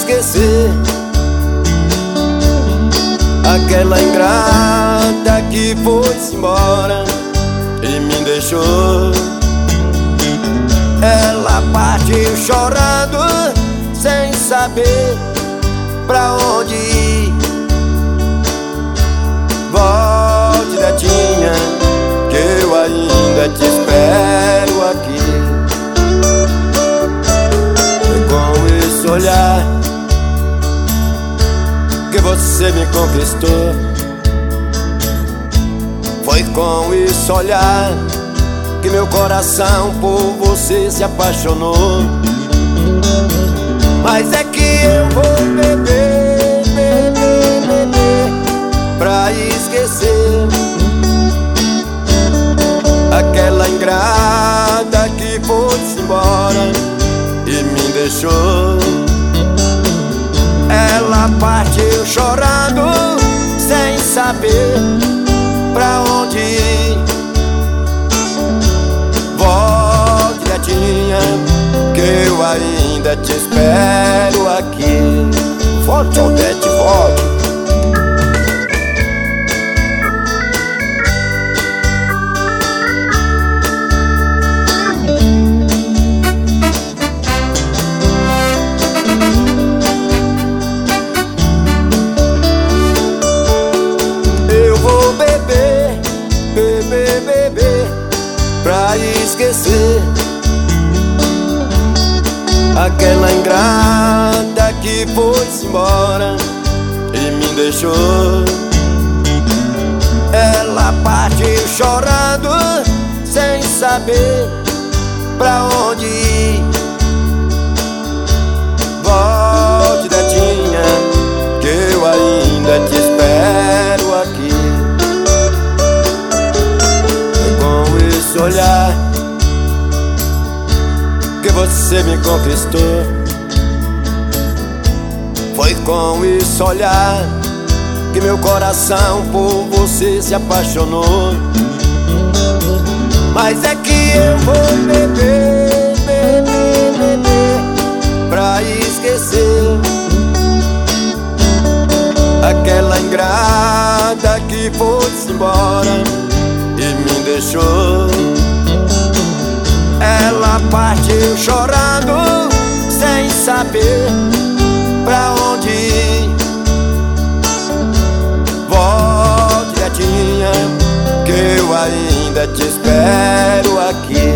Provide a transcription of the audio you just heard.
esquecer aquela ingrata que foi-se embora e me deixou. Ela partiu chorando sem saber pra onde ir. Volte, gatinha, que eu ainda te espero aqui. Foi com esse olhar que você me conquistou. Foi com esse olhar que meu coração por você se apaixonou. Mas é que eu vou beber, beber, beber pra esquecer aquela ingrata que foi-se embora e me deixou. Ela partiu chorando sem saber pra onde ir. Volte, gatinha, que eu ainda te espero aqui. Volte, Odete, volte. Beber, beber pra esquecer aquela ingrata que foi-se embora e me deixou. Ela partiu chorando sem saber pra onde ir. Volte, gatinha, que eu ainda te espero aqui. Olhar que você me conquistou. Foi com esse olhar que meu coração por você se apaixonou. Mas é que eu vou beber, beber, beber pra esquecer aquela ingrata que foi-se embora e me deixou. Ela partiu chorando sem saber pra onde ir. Volte, gatinha, que eu ainda te espero aqui.